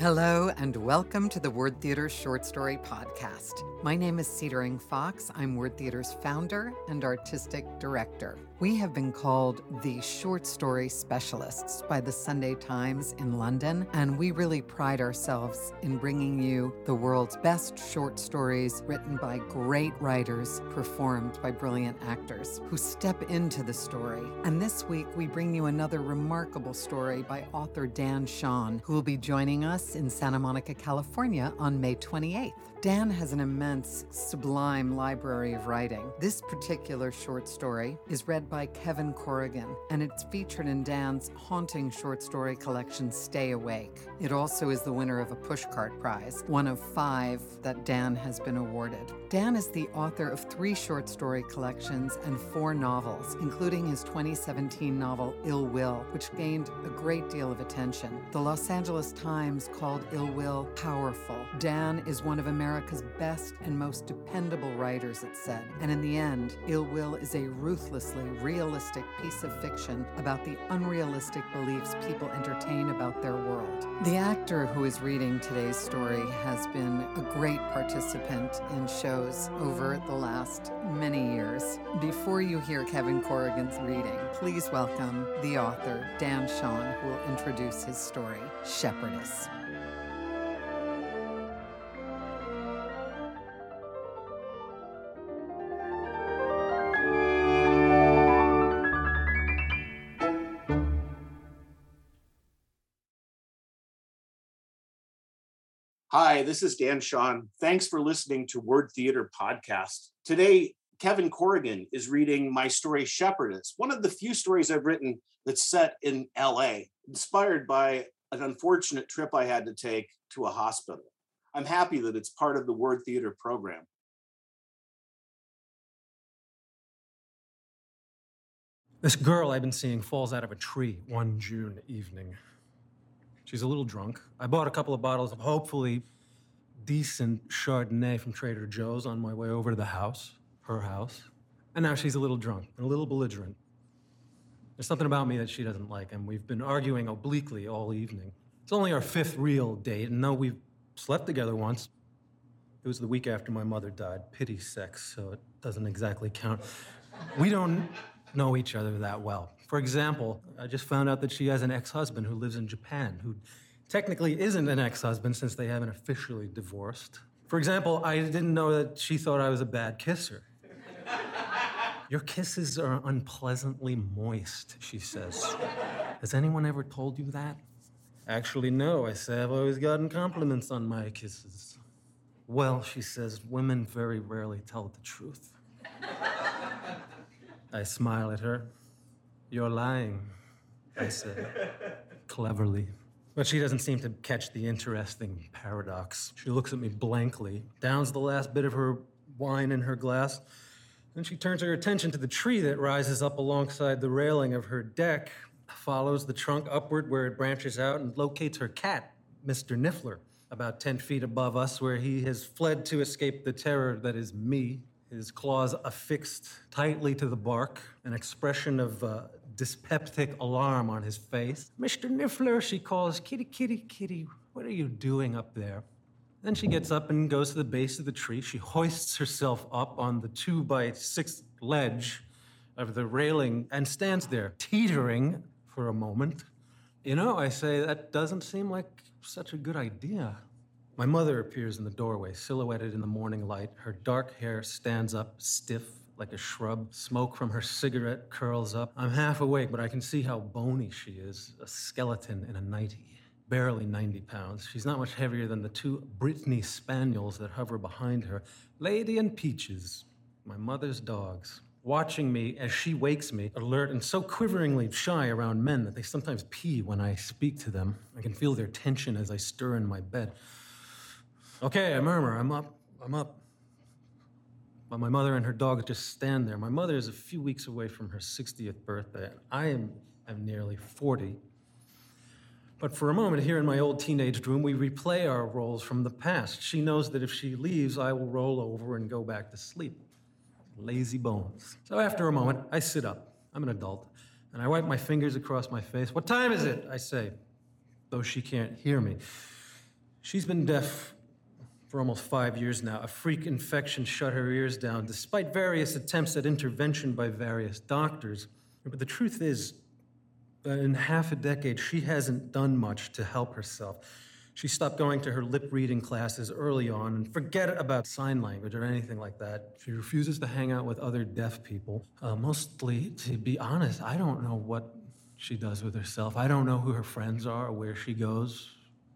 Hello and welcome to the Word Theater Short Story Podcast. My name is Cedering Fox. I'm Word Theater's founder and artistic director. We have been called the short story specialists by the Sunday Times in London, and we really pride ourselves in bringing you the world's best short stories written by great writers, performed by brilliant actors who step into the story. And this week we bring you another remarkable story by author Dan Chaon, who will be joining us in Santa Monica, California on May 28th. Dan has an immense, sublime library of writing. This particular short story is read by Kevin Corrigan, and it's featured in Dan's haunting short story collection, Stay Awake. It also is the winner of a Pushcart Prize, one of 5 that Dan has been awarded. Dan is the author of 3 short story collections and 4 novels, including his 2017 novel, Ill Will, which gained a great deal of attention. The Los Angeles Times called Ill Will powerful. Dan is one of America's best and most dependable writers, it said. And in the end, Ill Will is a ruthlessly realistic piece of fiction about the unrealistic beliefs people entertain about their world. The actor who is reading today's story has been a great participant in shows over the last many years. Before you hear Kevin Corrigan's reading, please welcome the author, Dan Chaon, who will introduce his story, Shepherdess. Hi, this is Dan Chaon. Thanks for listening to Word Theater Podcast. Today, Kevin Corrigan is reading my story, Shepherdess, one of the few stories I've written that's set in LA, inspired by an unfortunate trip I had to take to a hospital. I'm happy that it's part of the Word Theater program. This girl I've been seeing falls out of a tree one June evening. She's a little drunk. I bought a couple of bottles of hopefully decent Chardonnay from Trader Joe's on my way over to the house, her house. And now she's a little drunk and a little belligerent. There's something about me that she doesn't like, and we've been arguing obliquely all evening. It's only our 5th real date, and no, we've slept together once. It was the week after my mother died. Pity sex, so it doesn't exactly count. We don't know each other that well. For example, I just found out that she has an ex-husband who lives in Japan, who technically isn't an ex-husband since they haven't officially divorced. For example, I didn't know that she thought I was a bad kisser. Your kisses are unpleasantly moist, she says. Has anyone ever told you that? Actually, no, I say. I've always gotten compliments on my kisses. Well, she says, women very rarely tell the truth. I smile at her. You're lying, I say, cleverly. But she doesn't seem to catch the interesting paradox. She looks at me blankly, downs the last bit of her wine in her glass, then she turns her attention to the tree that rises up alongside the railing of her deck, follows the trunk upward where it branches out, and locates her cat, Mr. Niffler, about 10 feet above us, where he has fled to escape the terror that is me. His claws affixed tightly to the bark, an expression of dyspeptic alarm on his face. Mr. Niffler, she calls, kitty, kitty, kitty, what are you doing up there? Then she gets up and goes to the base of the tree. She hoists herself up on the 2x6 ledge of the railing and stands there, teetering for a moment. You know, I say, that doesn't seem like such a good idea. My mother appears in the doorway, silhouetted in the morning light. Her dark hair stands up, stiff like a shrub. Smoke from her cigarette curls up. I'm half awake, but I can see how bony she is, a skeleton in a nightie. Barely 90 pounds. She's not much heavier than the 2 Brittany spaniels that hover behind her. Lady and Peaches, my mother's dogs, watching me as she wakes me, alert and so quiveringly shy around men that they sometimes pee when I speak to them. I can feel their tension as I stir in my bed. Okay, I murmur, I'm up. But my mother and her dogs just stand there. My mother is a few weeks away from her 60th birthday. I am nearly 40. But for a moment here in my old teenage room, we replay our roles from the past. She knows that if she leaves, I will roll over and go back to sleep. Lazy bones. So after a moment, I sit up. I'm an adult. And I wipe my fingers across my face. What time is it? I say, though she can't hear me. She's been deaf for almost 5 years now. A freak infection shut her ears down, despite various attempts at intervention by various doctors. But the truth is, in half a decade, she hasn't done much to help herself. She stopped going to her lip reading classes early on and forget about sign language or anything like that. She refuses to hang out with other deaf people. Mostly, to be honest, I don't know what she does with herself. I don't know who her friends are or where she goes,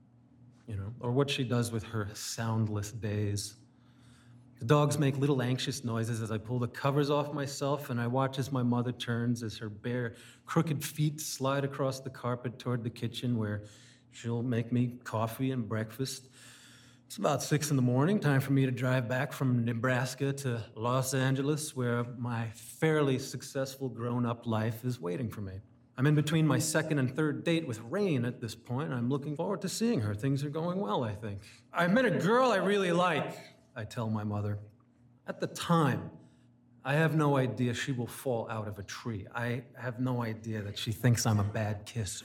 or what she does with her soundless days. The dogs make little anxious noises as I pull the covers off myself, and I watch as my mother turns as her bare, crooked feet slide across the carpet toward the kitchen where she'll make me coffee and breakfast. It's about 6 a.m, time for me to drive back from Nebraska to Los Angeles, where my fairly successful grown-up life is waiting for me. I'm in between my second and third date with Rain at this point. I'm looking forward to seeing her. Things are going well, I think. I met a girl I really like, I tell my mother. At the time, I have no idea she will fall out of a tree. I have no idea that she thinks I'm a bad kisser.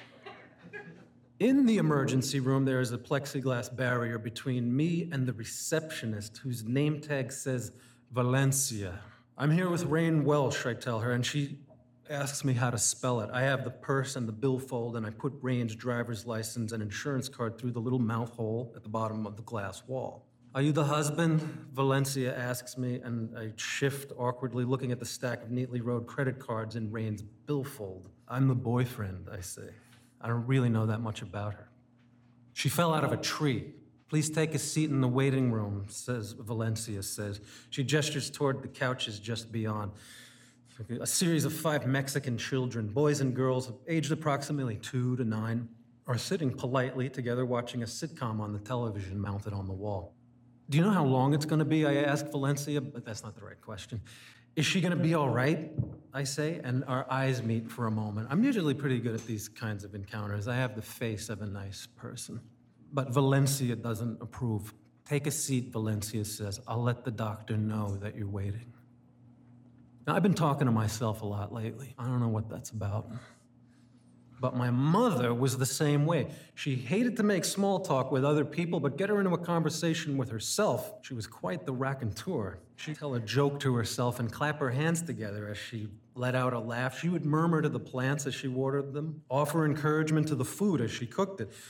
In the emergency room, there is a plexiglass barrier between me and the receptionist, whose name tag says Valencia. I'm here with Rain Welsh, I tell her, and she asks me how to spell it. I have the purse and the billfold, and I put Rain's driver's license and insurance card through the little mouth hole at the bottom of the glass wall. Are you the husband? Valencia asks me, and I shift awkwardly, looking at the stack of neatly rowed credit cards in Rain's billfold. I'm the boyfriend, I say. I don't really know that much about her. She fell out of a tree. Please take a seat in the waiting room, Valencia says. She gestures toward the couches just beyond. A series of 5 Mexican children, boys and girls, aged approximately 2 to 9, are sitting politely together watching a sitcom on the television mounted on the wall. Do you know how long it's going to be? I ask Valencia, but that's not the right question. Is she going to be all right? I say, and our eyes meet for a moment. I'm usually pretty good at these kinds of encounters. I have the face of a nice person. But Valencia doesn't approve. Take a seat, Valencia says. I'll let the doctor know that you're waiting. Now, I've been talking to myself a lot lately. I don't know what that's about. But my mother was the same way. She hated to make small talk with other people, but get her into a conversation with herself. She was quite the raconteur. She'd tell a joke to herself and clap her hands together as she let out a laugh. She would murmur to the plants as she watered them, offer encouragement to the food as she cooked it.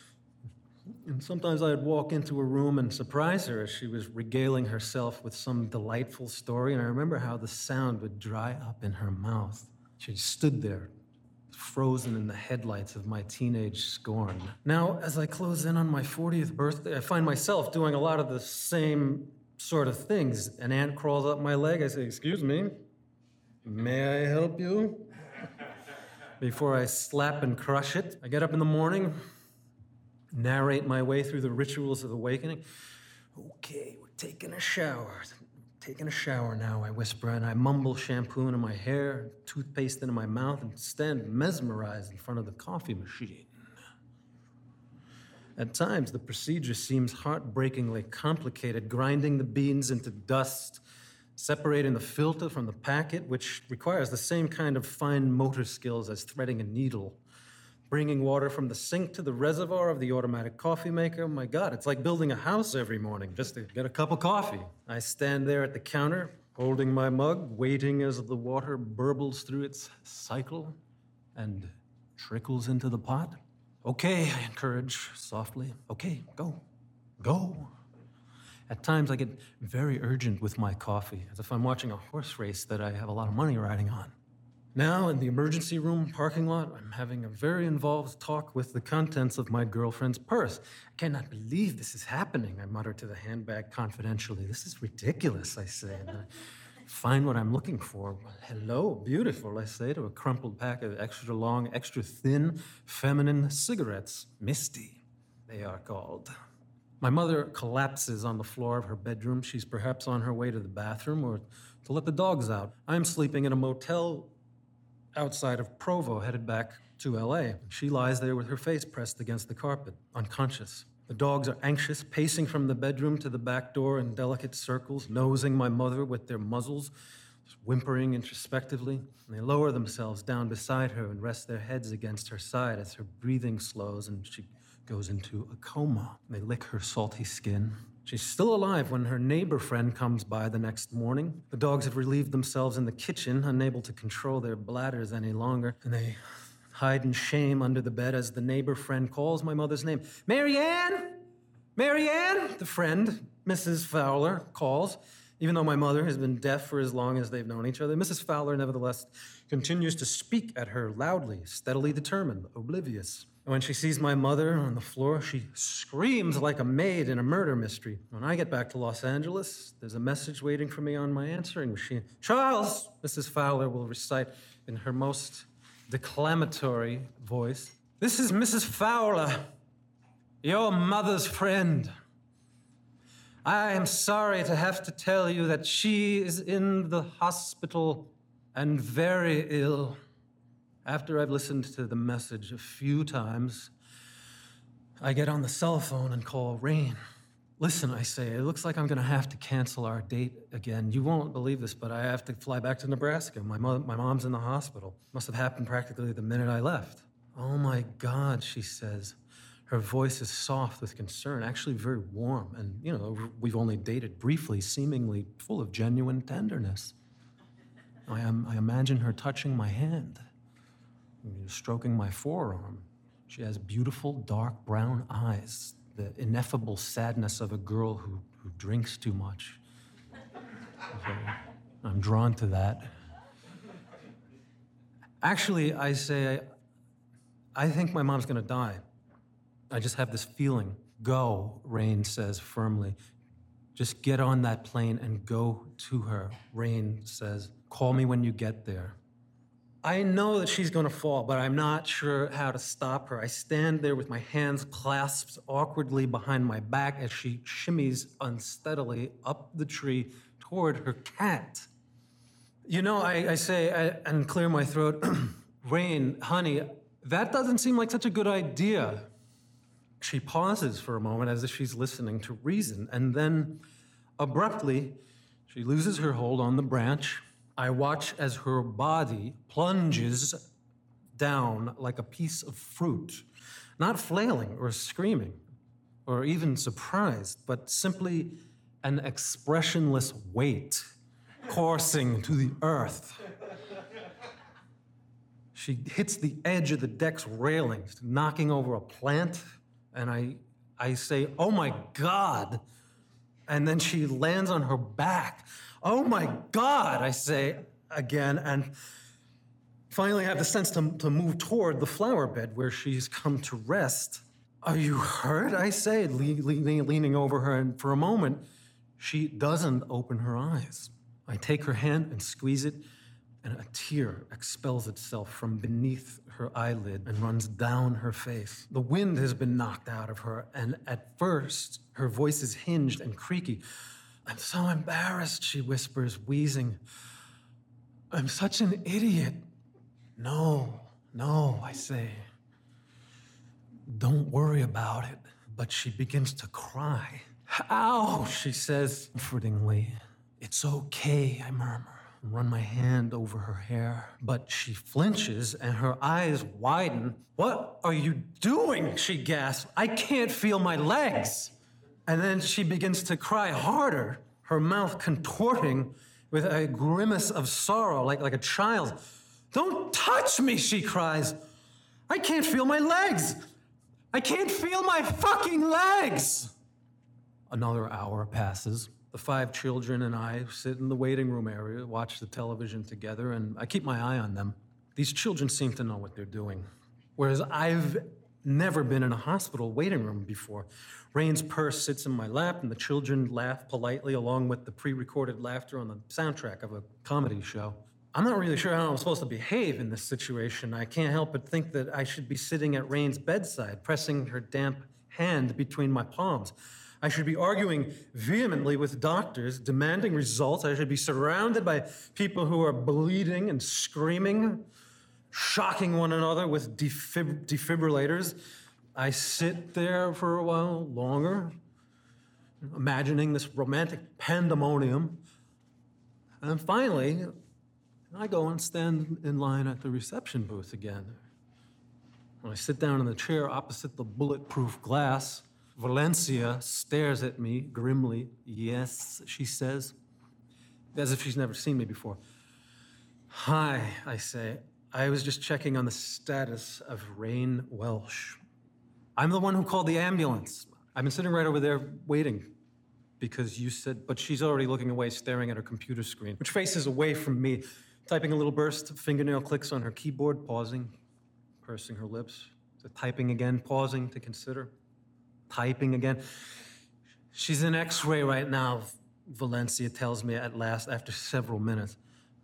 And sometimes I'd walk into a room and surprise her as she was regaling herself with some delightful story, and I remember how the sound would dry up in her mouth. She stood there, frozen in the headlights of my teenage scorn. Now, as I close in on my 40th birthday, I find myself doing a lot of the same sort of things. An ant crawls up my leg. I say, "Excuse me, may I help you?" Before I slap and crush it, I get up in the morning, narrate my way through the rituals of awakening. Okay, we're taking a shower. Taking a shower now, I whisper, and I mumble shampoo into my hair, toothpaste into my mouth, and stand mesmerized in front of the coffee machine. At times, the procedure seems heartbreakingly complicated, grinding the beans into dust, separating the filter from the packet, which requires the same kind of fine motor skills as threading a needle, bringing water from the sink to the reservoir of the automatic coffee maker. My God, it's like building a house every morning just to get a cup of coffee. I stand there at the counter, holding my mug, waiting as the water burbles through its cycle and trickles into the pot. Okay, I encourage softly. Okay, go. At times I get very urgent with my coffee, as if I'm watching a horse race that I have a lot of money riding on. Now, in the emergency room parking lot, I'm having a very involved talk with the contents of my girlfriend's purse. I cannot believe this is happening, I mutter to the handbag confidentially. This is ridiculous, I say, and I find what I'm looking for. Hello, beautiful, I say to a crumpled pack of extra long, extra thin, feminine cigarettes. Misty, they are called. My mother collapses on the floor of her bedroom. She's perhaps on her way to the bathroom or to let the dogs out. I'm sleeping in a motel outside of Provo, headed back to LA. She lies there with her face pressed against the carpet, unconscious. The dogs are anxious, pacing from the bedroom to the back door in delicate circles, nosing my mother with their muzzles, whimpering introspectively. And they lower themselves down beside her and rest their heads against her side as her breathing slows and she goes into a coma. They lick her salty skin. She's still alive when her neighbor friend comes by the next morning. The dogs have relieved themselves in the kitchen, unable to control their bladders any longer, and they hide in shame under the bed as the neighbor friend calls my mother's name. Marianne! Marianne! The friend, Mrs. Fowler, calls. Even though my mother has been deaf for as long as they've known each other, Mrs. Fowler nevertheless continues to speak at her loudly, steadily determined, oblivious. When she sees my mother on the floor, she screams like a maid in a murder mystery. When I get back to Los Angeles, there's a message waiting for me on my answering machine. Charles, Mrs. Fowler will recite in her most declamatory voice. This is Mrs. Fowler, your mother's friend. I am sorry to have to tell you that she is in the hospital and very ill. After I've listened to the message a few times, I get on the cell phone and call Rain. Listen, I say, it looks like I'm gonna have to cancel our date again. You won't believe this, but I have to fly back to Nebraska. My mom's in the hospital. Must have happened practically the minute I left. Oh my God, she says. Her voice is soft with concern, actually very warm. And, we've only dated briefly, seemingly full of genuine tenderness. I imagine her touching my hand, stroking my forearm. She has beautiful, dark brown eyes, the ineffable sadness of a girl who drinks too much. So I'm drawn to that. Actually, I say, I think my mom's gonna die. I just have this feeling. Go, Rain says firmly. Just get on that plane and go to her. Rain says, call me when you get there. I know that she's gonna fall, but I'm not sure how to stop her. I stand there with my hands clasped awkwardly behind my back as she shimmies unsteadily up the tree toward her cat. I say, and clear my throat, Rain, honey, that doesn't seem like such a good idea. She pauses for a moment as if she's listening to reason, and then abruptly, she loses her hold on the branch. I watch as her body plunges down like a piece of fruit, not flailing or screaming or even surprised, but simply an expressionless weight coursing to the earth. She hits the edge of the deck's railings, knocking over a plant, and I say, oh my God. And then she lands on her back. Oh my God, I say again, and finally have the sense to move toward the flower bed where she's come to rest. Are you hurt? I say, leaning over her, and for a moment, she doesn't open her eyes. I take her hand and squeeze it, and a tear expels itself from beneath her eyelid and runs down her face. The wind has been knocked out of her, and at first, her voice is hinged and creaky. I'm so embarrassed, she whispers, wheezing. I'm such an idiot. No, I say. Don't worry about it. But she begins to cry. Ow, she says comfortingly. It's okay, I murmur, and run my hand over her hair. But she flinches and her eyes widen. What are you doing? She gasps. I can't feel my legs. And then she begins to cry harder, her mouth contorting with a grimace of sorrow, like a child. Don't touch me, she cries. I can't feel my legs. I can't feel my fucking legs. Another hour passes. The 5 children and I sit in the waiting room area, watch the television together, and I keep my eye on them. These children seem to know what they're doing, whereas I've never been in a hospital waiting room before. Rain's purse sits in my lap, and the children laugh politely along with the pre-recorded laughter on the soundtrack of a comedy show. I'm not really sure how I'm supposed to behave in this situation. I can't help but think that I should be sitting at Rain's bedside, pressing her damp hand between my palms. I should be arguing vehemently with doctors, demanding results. I should be surrounded by people who are bleeding and screaming, shocking one another with defibrillators. I sit there for a while longer, imagining this romantic pandemonium. And finally, I go and stand in line at the reception booth again. When I sit down in the chair opposite the bulletproof glass, Valencia stares at me grimly. Yes, she says, as if she's never seen me before. Hi, I say. I was just checking on the status of Rain Welsh. I'm the one who called the ambulance. I've been sitting right over there waiting because you said, but she's already looking away, staring at her computer screen, which faces away from me, typing a little burst of fingernail clicks on her keyboard, pausing, pursing her lips, so typing again, pausing to consider, typing again. She's in X-ray right now, Valencia tells me at last after several minutes.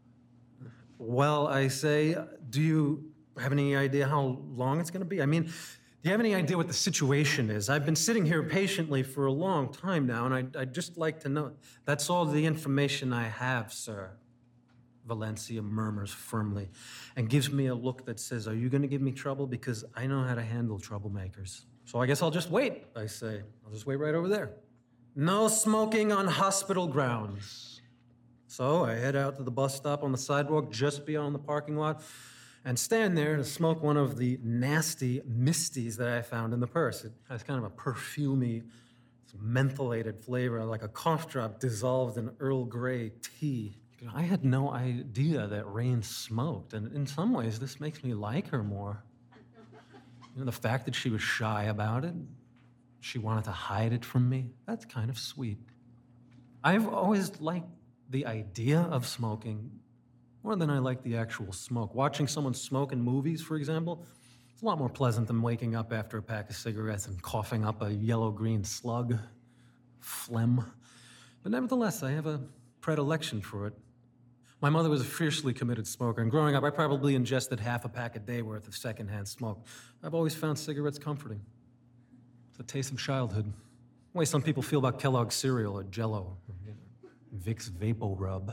Well, I say, do you have any idea how long it's going to be? I mean, do you have any idea what the situation is? I've been sitting here patiently for a long time now, and I'd just like to know. That's all the information I have, sir, Valencia murmurs firmly, and gives me a look that says, are you going to give me trouble? Because I know how to handle troublemakers. So I guess I'll just wait, I say. I'll just wait right over there. No smoking on hospital grounds. So I head out to the bus stop on the sidewalk just beyond the parking lot and stand there to smoke one of the nasty misties that I found in the purse. It has kind of a perfumey, mentholated flavor, like a cough drop dissolved in Earl Grey tea. I had no idea that Rain smoked, and in some ways this makes me like her more. You know, the fact that she was shy about it, she wanted to hide it from me, that's kind of sweet. I've always liked the idea of smoking more than I like the actual smoke. Watching someone smoke in movies, for example, it's a lot more pleasant than waking up after a pack of cigarettes and coughing up a yellow-green slug, phlegm. But nevertheless, I have a predilection for it. My mother was a fiercely committed smoker, and growing up, I probably ingested half a pack a day worth of secondhand smoke. I've always found cigarettes comforting. It's a taste of childhood. The way some people feel about Kellogg's cereal or Jell-O. Vicks VapoRub.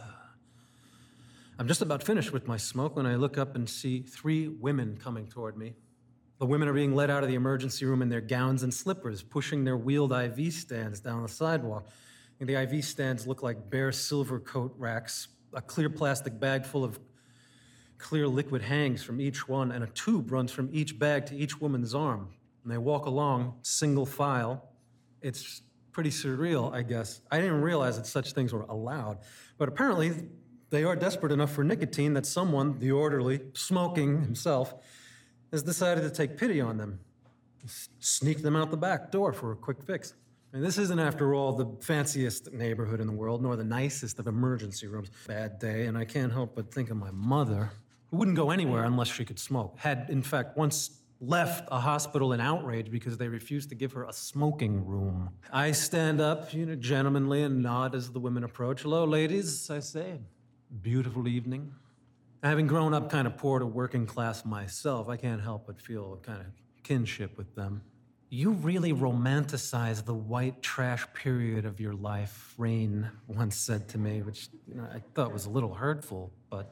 I'm just about finished with my smoke when I look up and see 3 women coming toward me. The women are being led out of the emergency room in their gowns and slippers, pushing their wheeled IV stands down the sidewalk. And the IV stands look like bare silver coat racks. A clear plastic bag full of clear liquid hangs from each one, and a tube runs from each bag to each woman's arm. And they walk along, single file. It's pretty surreal, I guess. I didn't realize that such things were allowed. But apparently, they are desperate enough for nicotine that someone, the orderly, smoking himself, has decided to take pity on them. Sneak them out the back door for a quick fix. And this isn't, after all, the fanciest neighborhood in the world, nor the nicest of emergency rooms. Bad day, and I can't help but think of my mother, who wouldn't go anywhere unless she could smoke. Had, in fact, once left a hospital in outrage because they refused to give her a smoking room. I stand up, gentlemanly, and nod as the women approach. Hello, ladies, I say. Beautiful evening. Having grown up kind of poor to working class myself, I can't help but feel a kind of kinship with them. You really romanticize the white trash period of your life, Rain once said to me, which I thought was a little hurtful, but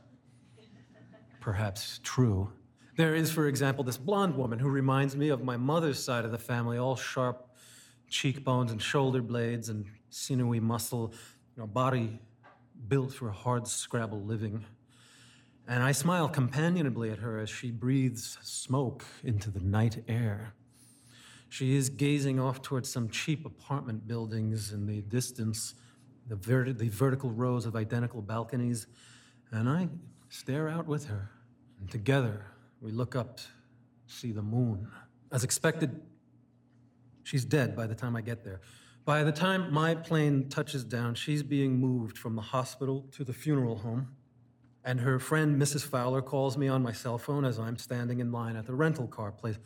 perhaps true. There is, for example, this blonde woman who reminds me of my mother's side of the family, all sharp cheekbones and shoulder blades and sinewy muscle, body built for hard scrabble living. And I smile companionably at her as she breathes smoke into the night air. She is gazing off towards some cheap apartment buildings in the distance, the vertical rows of identical balconies, and I stare out with her. And together, we look up to see the moon. As expected, she's dead by the time I get there. By the time my plane touches down, she's being moved from the hospital to the funeral home. And her friend, Mrs. Fowler, calls me on my cell phone as I'm standing in line at the rental car place.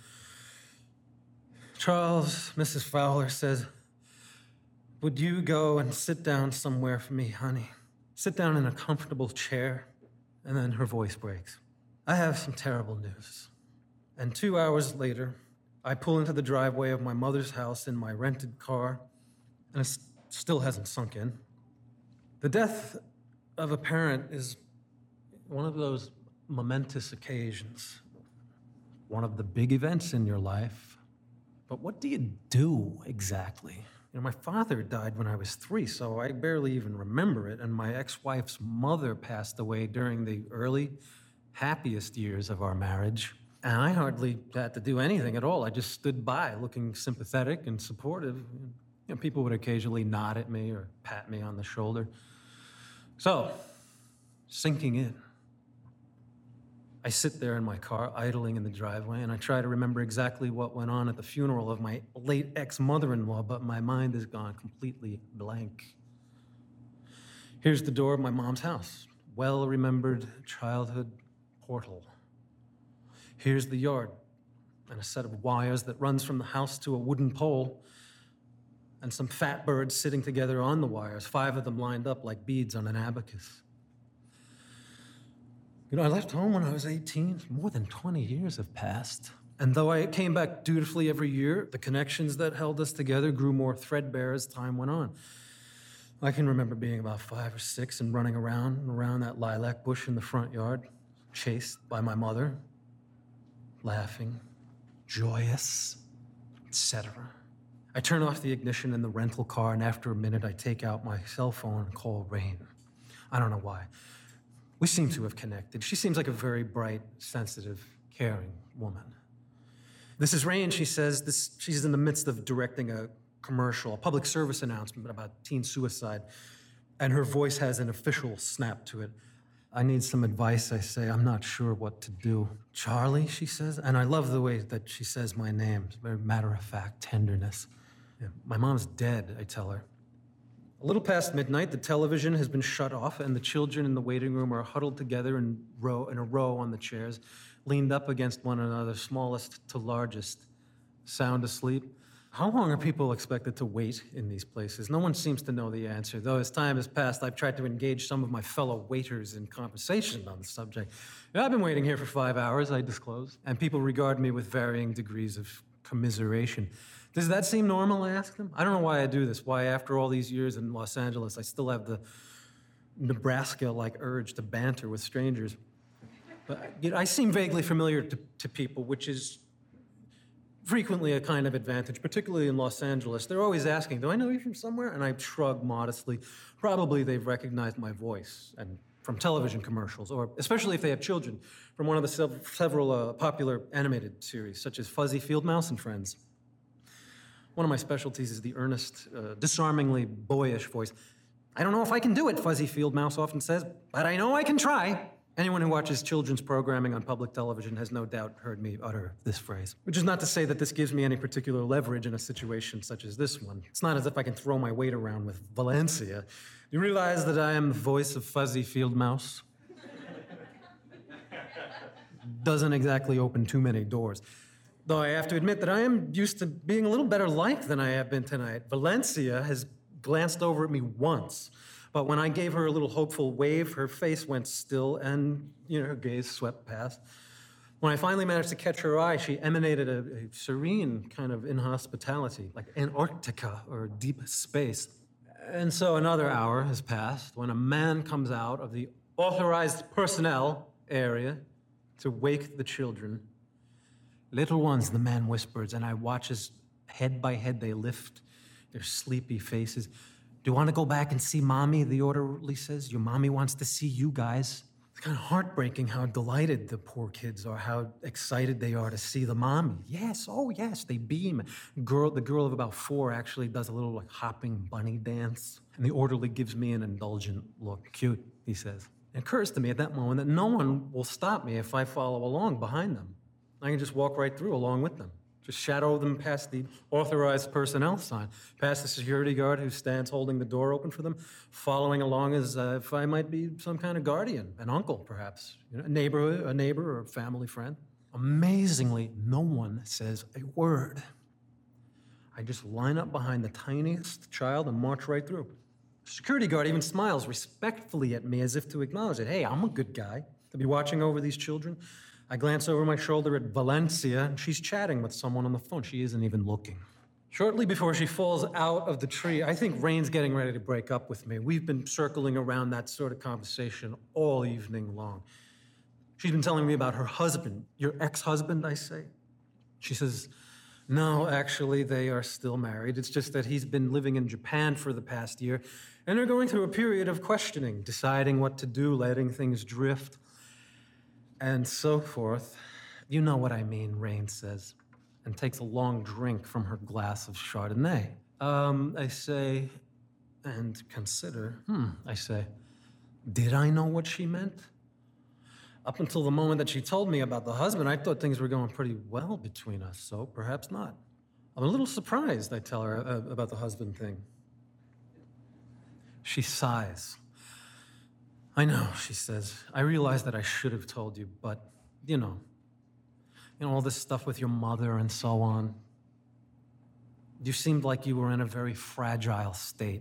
Charles, Mrs. Fowler says, would you go and sit down somewhere for me, honey? Sit down in a comfortable chair. And then her voice breaks. I have some terrible news. And 2 hours later, I pull into the driveway of my mother's house in my rented car, and it still hasn't sunk in. The death of a parent is one of those momentous occasions, one of the big events in your life. But what do you do exactly? My father died when I was 3, so I barely even remember it, and my ex-wife's mother passed away during the early, happiest years of our marriage. And I hardly had to do anything at all. I just stood by, looking sympathetic and supportive. You know, people would occasionally nod at me or pat me on the shoulder. So, sinking in, I sit there in my car, idling in the driveway, and I try to remember exactly what went on at the funeral of my late ex-mother-in-law, but my mind has gone completely blank. Here's the door of my mom's house, well-remembered childhood portal. Here's the yard, and a set of wires that runs from the house to a wooden pole, and some fat birds sitting together on the wires, 5 of them lined up like beads on an abacus. You know, I left home when I was 18. More than 20 years have passed. And though I came back dutifully every year, the connections that held us together grew more threadbare as time went on. I can remember being about 5 or 6 and running around that lilac bush in the front yard, chased by my mother, laughing, joyous, etc. I turn off the ignition in the rental car, and after a minute, I take out my cell phone and call Rain. I don't know why. We seem to have connected. She seems like a very bright, sensitive, caring woman. This is Rain, she says. She's in the midst of directing a commercial, a public service announcement about teen suicide, and her voice has an official snap to it. I need some advice, I say. I'm not sure what to do. Charlie, she says, and I love the way that she says my name. It's very matter-of-fact tenderness. Yeah, my mom's dead, I tell her. A little past midnight, the television has been shut off, and the children in the waiting room are huddled together in a row on the chairs, leaned up against one another, smallest to largest, sound asleep. How long are people expected to wait in these places? No one seems to know the answer, though as time has passed, I've tried to engage some of my fellow waiters in conversation on the subject. I've been waiting here for 5 hours, I disclose, and people regard me with varying degrees of commiseration. Does that seem normal, I ask them? I don't know why I do this, why after all these years in Los Angeles, I still have the Nebraska-like urge to banter with strangers. But I seem vaguely familiar to people, which is frequently a kind of advantage, particularly in Los Angeles. They're always asking, do I know you from somewhere? And I shrug modestly. Probably they've recognized my voice and from television commercials, or especially if they have children, from one of the several popular animated series, such as Fuzzy Field Mouse and Friends. One of my specialties is the earnest, disarmingly boyish voice. I don't know if I can do it, Fuzzy Field Mouse often says, but I know I can try. Anyone who watches children's programming on public television has no doubt heard me utter this phrase. Which is not to say that this gives me any particular leverage in a situation such as this one. It's not as if I can throw my weight around with Valencia. You realize that I am the voice of Fuzzy Field Mouse? Doesn't exactly open too many doors. Though I have to admit that I am used to being a little better liked than I have been tonight. Valencia has glanced over at me once. But when I gave her a little hopeful wave, her face went still and, her gaze swept past. When I finally managed to catch her eye, she emanated a serene kind of inhospitality, like Antarctica or deep space. And so another hour has passed when a man comes out of the authorized personnel area to wake the children. Little ones, the man whispers, and I watch as head by head they lift their sleepy faces. Do you want to go back and see Mommy, the orderly says? Your mommy wants to see you guys. It's kind of heartbreaking how delighted the poor kids are, how excited they are to see the mommy. Yes, oh yes, they beam. The girl of about 4 actually does a little hopping bunny dance. And the orderly gives me an indulgent look. Cute, he says. It occurs to me at that moment that no one will stop me if I follow along behind them. I can just walk right through along with them. Just shadow them past the authorized personnel sign, past the security guard who stands holding the door open for them, following along as if I might be some kind of guardian, an uncle perhaps, a neighbor or a family friend. Amazingly, no one says a word. I just line up behind the tiniest child and march right through. The security guard even smiles respectfully at me as if to acknowledge it. Hey, I'm a good guy to be watching over these children. I glance over my shoulder at Valencia, and she's chatting with someone on the phone. She isn't even looking. Shortly before she falls out of the tree, I think Rain's getting ready to break up with me. We've been circling around that sort of conversation all evening long. She's been telling me about her husband. Your ex-husband, I say? She says, no, actually, they are still married. It's just that he's been living in Japan for the past year, and they're going through a period of questioning, deciding what to do, letting things drift, and so forth. You know what I mean, Rain says, and takes a long drink from her glass of Chardonnay. I say, and consider, I say, did I know what she meant? Up until the moment that she told me about the husband, I thought things were going pretty well between us, so perhaps not. I'm a little surprised, I tell her, about the husband thing. She sighs. I know, she says. I realize that I should have told you, but, you know, all this stuff with your mother and so on. You seemed like you were in a very fragile state.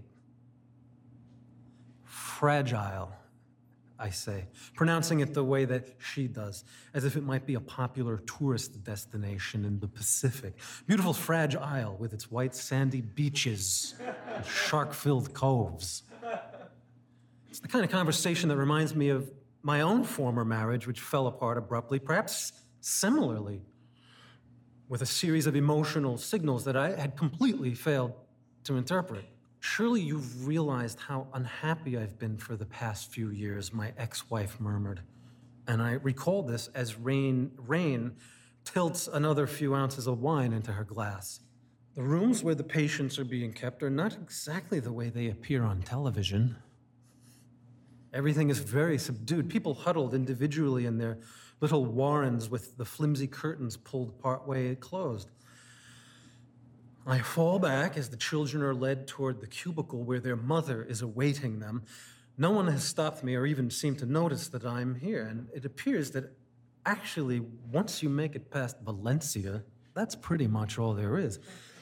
Fragile, I say, pronouncing it the way that she does, as if it might be a popular tourist destination in the Pacific. Beautiful Fragile Isle with its white sandy beaches and shark-filled coves. It's the kind of conversation that reminds me of my own former marriage, which fell apart abruptly, perhaps similarly, with a series of emotional signals that I had completely failed to interpret. Surely you've realized how unhappy I've been for the past few years, my ex-wife murmured. And I recall this as Rain tilts another few ounces of wine into her glass. The rooms where the patients are being kept are not exactly the way they appear on television. Everything is very subdued. People huddled individually in their little warrens with the flimsy curtains pulled partway closed. I fall back as the children are led toward the cubicle where their mother is awaiting them. No one has stopped me or even seemed to notice that I'm here, and it appears that actually, once you make it past Valencia, that's pretty much all there is.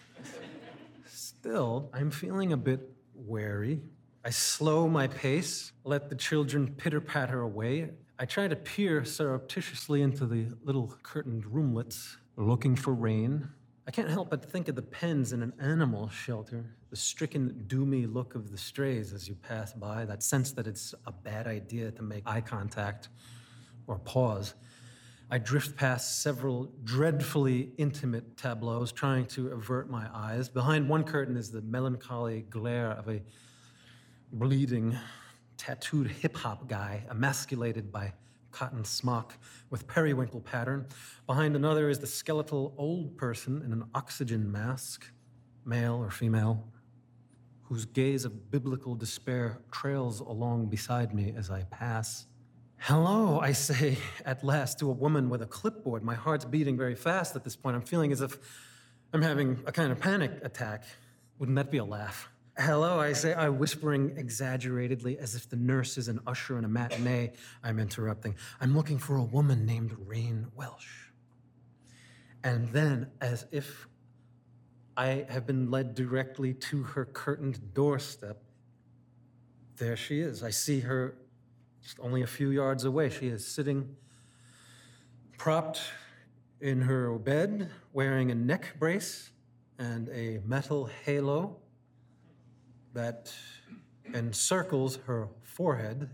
Still, I'm feeling a bit wary. I slow my pace, let the children pitter-patter away. I try to peer surreptitiously into the little curtained roomlets, looking for Rain. I can't help but think of the pens in an animal shelter, the stricken, doomy look of the strays as you pass by, that sense that it's a bad idea to make eye contact or pause. I drift past several dreadfully intimate tableaus, trying to avert my eyes. Behind one curtain is the melancholy glare of a bleeding, tattooed hip-hop guy, emasculated by cotton smock with periwinkle pattern. Behind another is the skeletal old person in an oxygen mask, male or female, whose gaze of biblical despair trails along beside me as I pass. Hello, I say at last to a woman with a clipboard. My heart's beating very fast at this point. I'm feeling as if I'm having a kind of panic attack. Wouldn't that be a laugh? Hello, I say, I'm whispering exaggeratedly as if the nurse is an usher in a matinee. I'm interrupting. I'm looking for a woman named Rain Welsh. And then, as if I have been led directly to her curtained doorstep, there she is. I see her just only a few yards away. She is sitting propped in her bed, wearing a neck brace and a metal halo that encircles her forehead,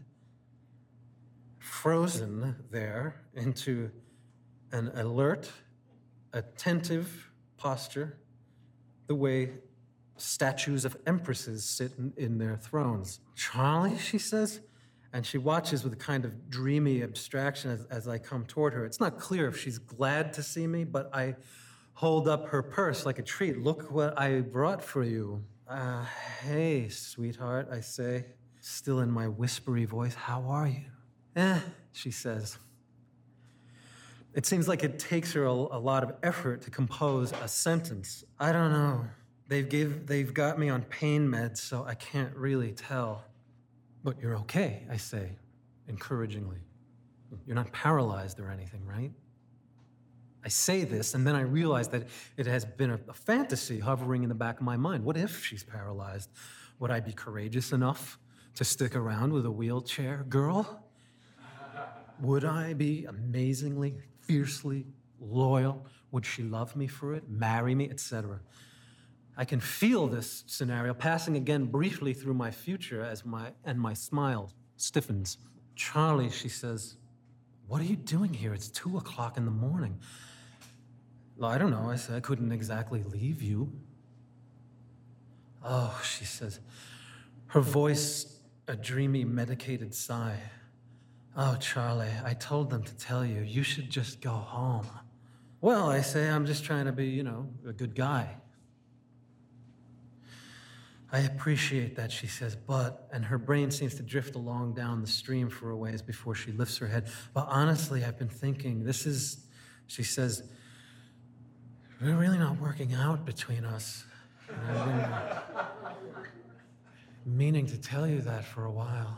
frozen there into an alert, attentive posture, the way statues of empresses sit in their thrones. Charlie, she says, and she watches with a kind of dreamy abstraction as I come toward her. It's not clear if she's glad to see me, but I hold up her purse like a treat. Look what I brought for you. Hey, sweetheart, I say, still in my whispery voice. How are you? She says. It seems like it takes her a lot of effort to compose a sentence. I don't know. They've got me on pain meds, so I can't really tell. But you're okay, I say, encouragingly. You're not paralyzed or anything, right? I say this, and then I realize that it has been a fantasy hovering in the back of my mind. What if she's paralyzed? Would I be courageous enough to stick around with a wheelchair girl? Would I be amazingly, fiercely loyal? Would she love me for it, marry me, etc.? I can feel this scenario passing again briefly through my future as my smile stiffens. Charlie, she says, what are you doing here? It's 2 o'clock in the morning. Well, I don't know. I said I couldn't exactly leave you. Oh, she says, her voice a dreamy, medicated sigh. Oh, Charlie, I told them to tell you, you should just go home. Well, I say, I'm just trying to be, a good guy. I appreciate that, she says, and her brain seems to drift along down the stream for a ways before she lifts her head. But honestly, I've been thinking, she says, we're really not working out between us. And I've been meaning to tell you that for a while.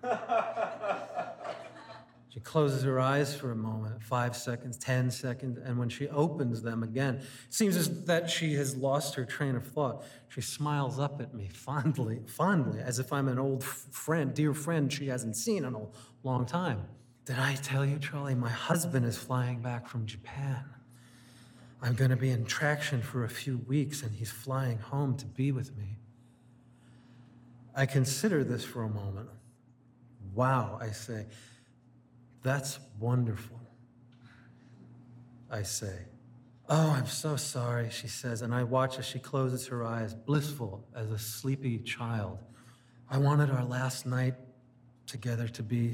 She closes her eyes for a moment, 5 seconds, 10 seconds, and when she opens them again, it seems as that she has lost her train of thought. She smiles up at me fondly, as if I'm an old friend, dear friend she hasn't seen in a long time. Did I tell you, Charlie, my husband is flying back from Japan? I'm going to be in traction for a few weeks, and he's flying home to be with me. I consider this for a moment. Wow, I say. That's wonderful, I say. Oh, I'm so sorry, she says, and I watch as she closes her eyes, blissful as a sleepy child. I wanted our last night together to be.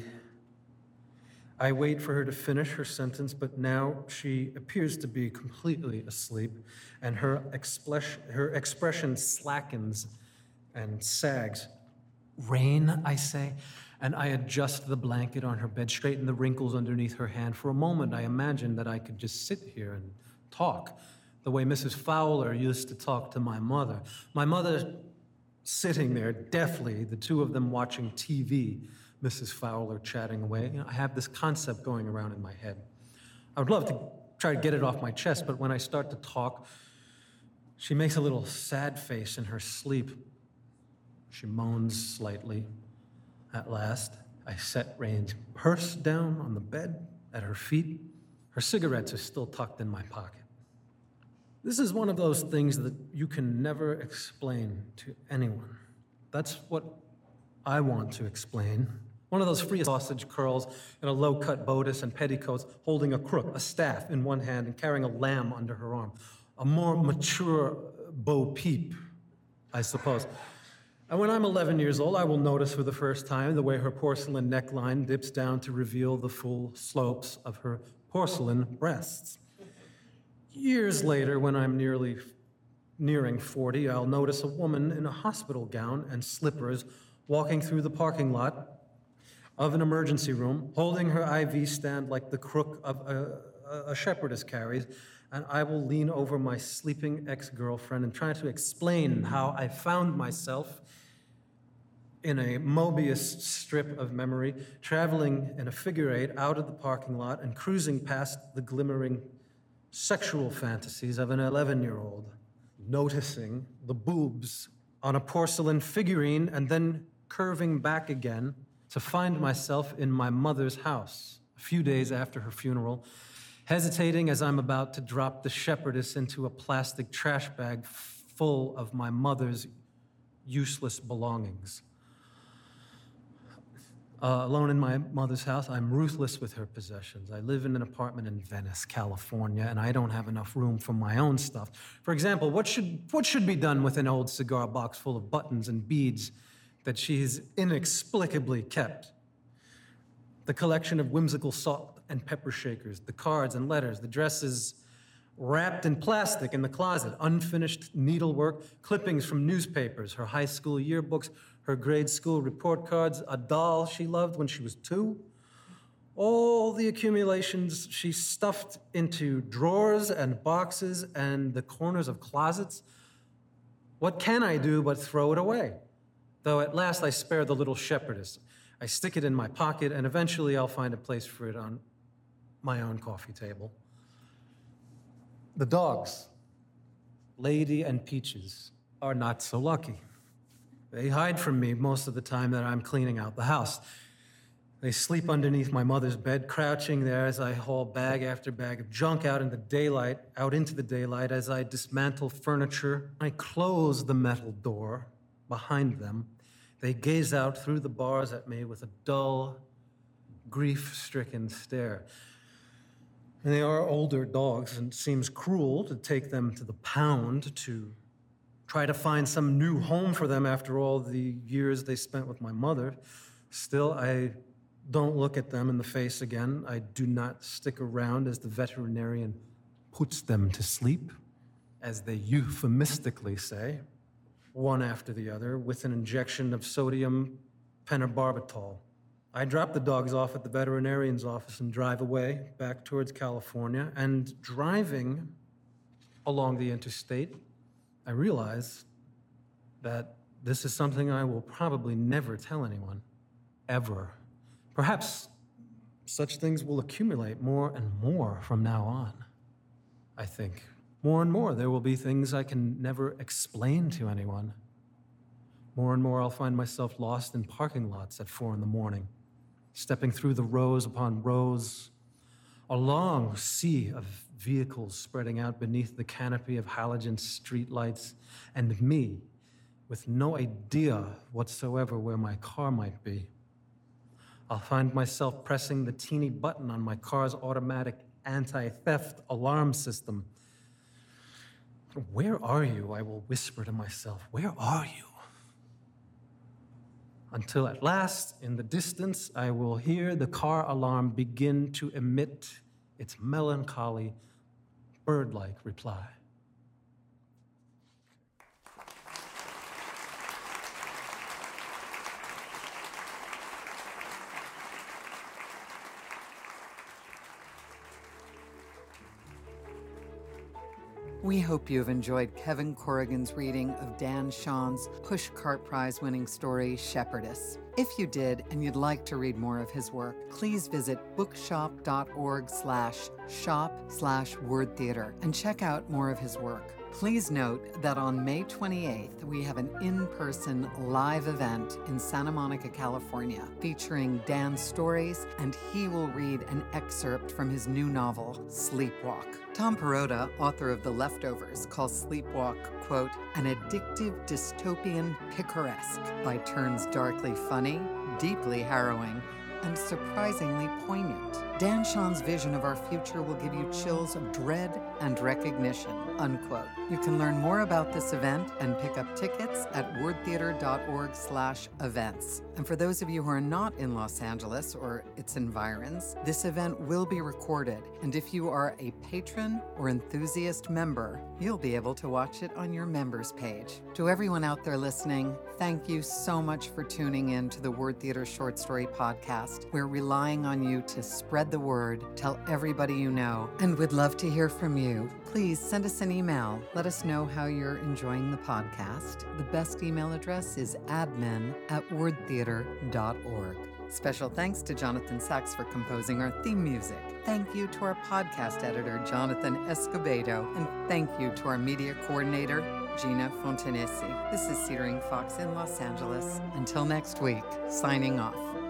I wait for her to finish her sentence, but now she appears to be completely asleep, and her expression slackens and sags. Rain, I say, and I adjust the blanket on her bed, straighten the wrinkles underneath her hand. For a moment, I imagine that I could just sit here and talk, the way Mrs. Fowler used to talk to my mother. My mother sitting there deftly, the two of them watching TV, Mrs. Fowler chatting away. I have this concept going around in my head. I would love to try to get it off my chest, but when I start to talk, she makes a little sad face in her sleep. She moans slightly. At last, I set Rain's purse down on the bed at her feet. Her cigarettes are still tucked in my pocket. This is one of those things that you can never explain to anyone. That's what I want to explain. One of those free sausage curls in a low-cut bodice and petticoats, holding a crook, a staff in one hand and carrying a lamb under her arm. A more mature Bo Peep, I suppose. And when I'm 11 years old, I will notice for the first time the way her porcelain neckline dips down to reveal the full slopes of her porcelain breasts. Years later, when I'm nearing 40, I'll notice a woman in a hospital gown and slippers walking through the parking lot of an emergency room, holding her IV stand like the crook of a shepherdess carries, and I will lean over my sleeping ex-girlfriend and try to explain how I found myself in a Mobius strip of memory, traveling in a figure eight out of the parking lot and cruising past the glimmering sexual fantasies of an 11-year-old, noticing the boobs on a porcelain figurine and then curving back again to find myself in my mother's house a few days after her funeral, hesitating as I'm about to drop the shepherdess into a plastic trash bag full of my mother's useless belongings. Alone in my mother's house, I'm ruthless with her possessions. I live in an apartment in Venice, California, and I don't have enough room for my own stuff. For example, what should be done with an old cigar box full of buttons and beads that she's inexplicably kept? The collection of whimsical salt and pepper shakers, the cards and letters, the dresses wrapped in plastic in the closet, unfinished needlework, clippings from newspapers, her high school yearbooks, her grade school report cards, a doll she loved when she was 2. All the accumulations she stuffed into drawers and boxes and the corners of closets. What can I do but throw it away? Though at last I spare the little shepherdess. I stick it in my pocket, and eventually I'll find a place for it on my own coffee table. The dogs, Lady and Peaches, are not so lucky. They hide from me most of the time that I'm cleaning out the house. They sleep underneath my mother's bed, crouching there as I haul bag after bag of junk out into the daylight as I dismantle furniture. I close the metal door behind them. They gaze out through the bars at me with a dull, grief-stricken stare. And they are older dogs, and it seems cruel to take them to the pound to try to find some new home for them after all the years they spent with my mother. Still, I don't look at them in the face again. I do not stick around as the veterinarian puts them to sleep, as they euphemistically say, one after the other, with an injection of sodium pentobarbital. I drop the dogs off at the veterinarian's office and drive away back towards California. And driving along the interstate, I realize that this is something I will probably never tell anyone, ever. Perhaps such things will accumulate more and more from now on, I think. More and more, there will be things I can never explain to anyone. More and more, I'll find myself lost in parking lots at 4 a.m, stepping through the rows upon rows, a long sea of vehicles spreading out beneath the canopy of halogen streetlights, and me with no idea whatsoever where my car might be. I'll find myself pressing the teeny button on my car's automatic anti-theft alarm system. Where are you? I will whisper to myself. Where are you? Until at last, in the distance, I will hear the car alarm begin to emit its melancholy, bird-like reply. We hope you have enjoyed Kevin Corrigan's reading of Dan Shawn's Pushcart Prize-winning story, Shepherdess. If you did and you'd like to read more of his work, please visit bookshop.org/shop/wordtheater and check out more of his work. Please note that on May 28th, we have an in-person live event in Santa Monica, California, featuring Dan's stories, and he will read an excerpt from his new novel, Sleepwalk. Tom Perrotta, author of The Leftovers, calls Sleepwalk, quote, an addictive dystopian picaresque, by turns darkly funny, deeply harrowing, and surprisingly poignant. Dan Shawn's vision of our future will give you chills of dread and recognition, unquote. You can learn more about this event and pick up tickets at wordtheater.org/events. And for those of you who are not in Los Angeles or its environs, this event will be recorded. And if you are a patron or enthusiast member, you'll be able to watch it on your members page. To everyone out there listening, thank you so much for tuning in to the Word Theater Short Story Podcast. We're relying on you to spread the word, tell everybody you know, and we'd love to hear from you. Please send us an email. Let us know how you're enjoying the podcast. The best email address is admin@wordtheater.org. Special thanks to Jonathan Sachs for composing our theme music. Thank you to our podcast editor, Jonathan Escobedo, and thank you to our media coordinator, Gina Fontanesi. This is Cedar Fox in Los Angeles. Until next week, signing off.